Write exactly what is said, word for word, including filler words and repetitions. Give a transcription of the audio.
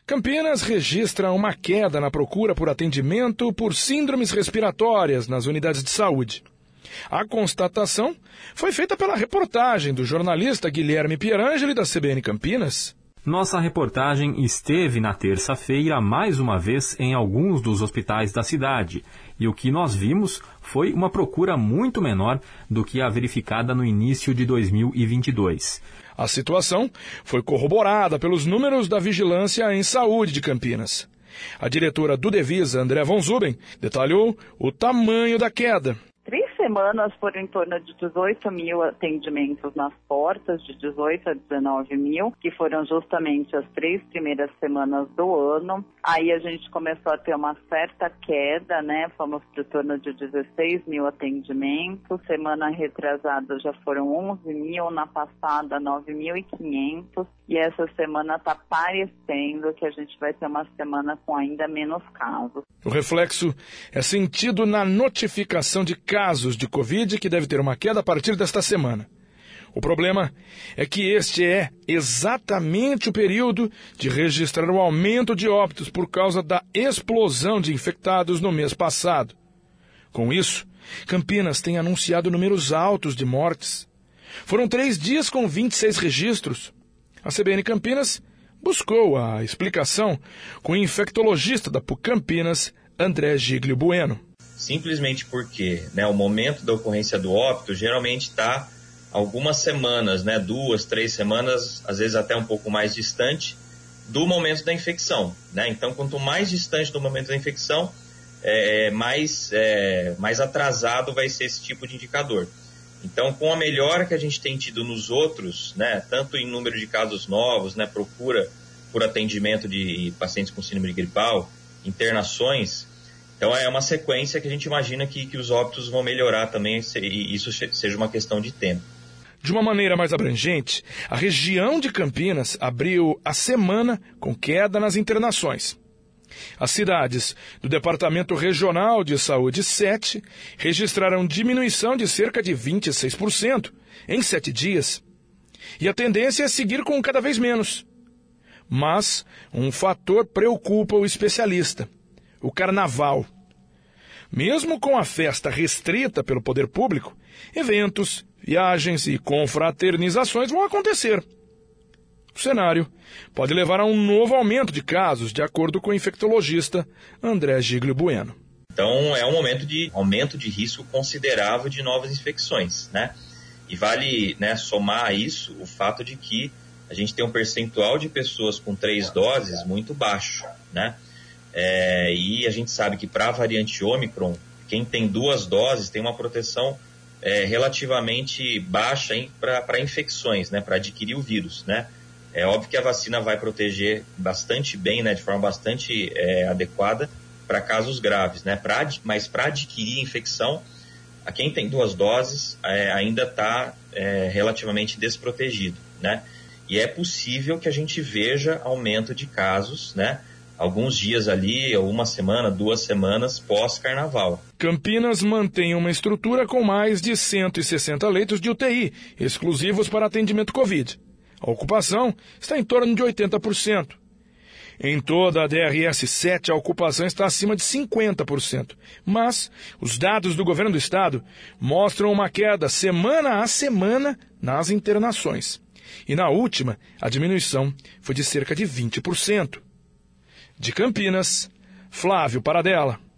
Campinas registra uma queda na procura por atendimento por síndromes respiratórias nas unidades de saúde. A constatação foi feita pela reportagem do jornalista Guilherme Pierangeli, da C B N Campinas. Nossa reportagem esteve na terça-feira mais uma vez em alguns dos hospitais da cidade, e o que nós vimos foi uma procura muito menor do que a verificada no início de dois mil e vinte e dois. A situação foi corroborada pelos números da Vigilância em Saúde de Campinas. A diretora do Devisa, André Von Zuben, detalhou o tamanho da queda. Três semanas foram em torno de dezoito mil atendimentos nas portas, de dezoito a dezenove mil, que foram justamente as três primeiras semanas do ano. Aí a gente começou a ter uma certa queda, né? Fomos para em torno de dezesseis mil atendimentos. Semana retrasada já foram onze mil, na passada nove mil e quinhentos. E essa semana está parecendo que a gente vai ter uma semana com ainda menos casos. O reflexo é sentido na notificação de casos de Covid, que deve ter uma queda a partir desta semana. O problema é que este é exatamente o período de registrar o aumento de óbitos por causa da explosão de infectados no mês passado. Com isso, Campinas tem anunciado números altos de mortes. Foram três dias com vinte e seis registros. A C B N Campinas buscou a explicação com o infectologista da P U C Campinas, André Giglio Bueno. Simplesmente porque, né, o momento da ocorrência do óbito geralmente está algumas semanas, né, duas, três semanas, às vezes até um pouco mais distante do momento da infecção, né? Então, quanto mais distante do momento da infecção, é, mais, é, mais atrasado vai ser esse tipo de indicador. Então, com a melhora que a gente tem tido nos outros, né, tanto em número de casos novos, né, procura por atendimento de pacientes com síndrome gripal, internações, então é uma sequência que a gente imagina que, que os óbitos vão melhorar também, e isso seja uma questão de tempo. De uma maneira mais abrangente, a região de Campinas abriu a semana com queda nas internações. As cidades do Departamento Regional de Saúde sete registraram diminuição de cerca de vinte e seis por cento em sete dias. E a tendência é seguir com cada vez menos. Mas um fator preocupa o especialista: o carnaval. Mesmo com a festa restrita pelo poder público, eventos, viagens e confraternizações vão acontecer. O cenário pode levar a um novo aumento de casos, de acordo com o infectologista André Giglio Bueno. Então é um momento de aumento de risco considerável de novas infecções, né? E vale, né, somar a isso o fato de que a gente tem um percentual de pessoas com três doses muito baixo, né? É, e a gente sabe que para a variante Ômicron, quem tem duas doses tem uma proteção é, relativamente baixa para infecções, né, para adquirir o vírus, né? É óbvio que a vacina vai proteger bastante bem, né, de forma bastante é, adequada para casos graves, né? Pra, mas para adquirir infecção, a quem tem duas doses é, ainda está é, relativamente desprotegido, né? E é possível que a gente veja aumento de casos, né? Alguns dias ali, uma semana, duas semanas pós-carnaval. Campinas mantém uma estrutura com mais de cento e sessenta leitos de U T I, exclusivos para atendimento Covid. A ocupação está em torno de oitenta por cento. Em toda a D R S sete, a ocupação está acima de cinquenta por cento. Mas os dados do governo do estado mostram uma queda semana a semana nas internações. E na última, a diminuição foi de cerca de vinte por cento. De Campinas, Flávio Paradella.